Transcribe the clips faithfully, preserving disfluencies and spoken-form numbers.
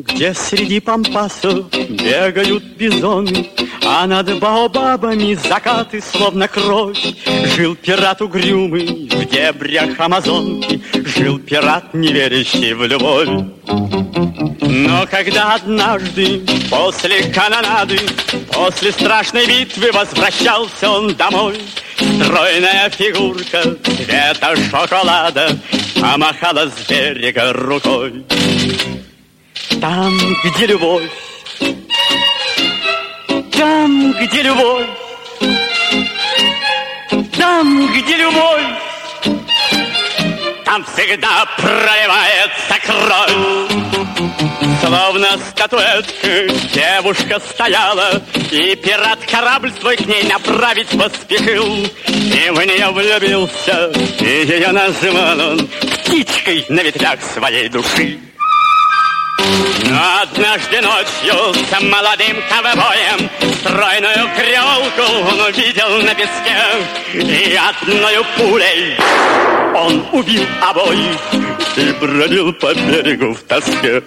где среди пампасов бегают бизоны, а над баобабами закаты, словно кровь. Жил пират угрюмый в дебрях Амазонки, жил пират, не верящий в любовь. Но когда однажды после канонады, после страшной битвы возвращался он домой, стройная фигурка цвета шоколада помахала с берега рукой. Там, где любовь, там, где любовь, там, где любовь, там всегда проливается кровь. Словно статуэтка девушка стояла, и пират корабль свой к ней направить поспешил. И в нее влюбился, и ее называл он птичкой на ветвях своей души. Но однажды ночью с молодым ковбоем стройную креолку он увидел на песке, и одною пулей он убил обоих и бродил по берегу в тоске.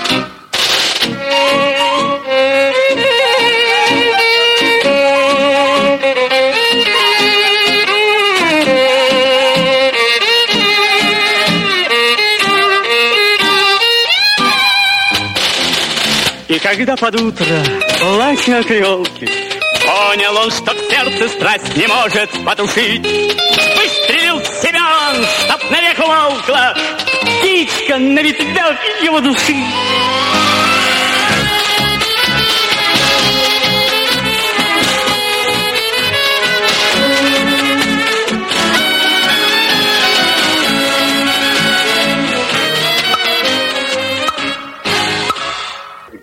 И когда под утро, плача креолки, понял он, что в сердце страсть не может потушить, выстрелил в себя он, чтоб навек умолкла птичка на ветвях его души.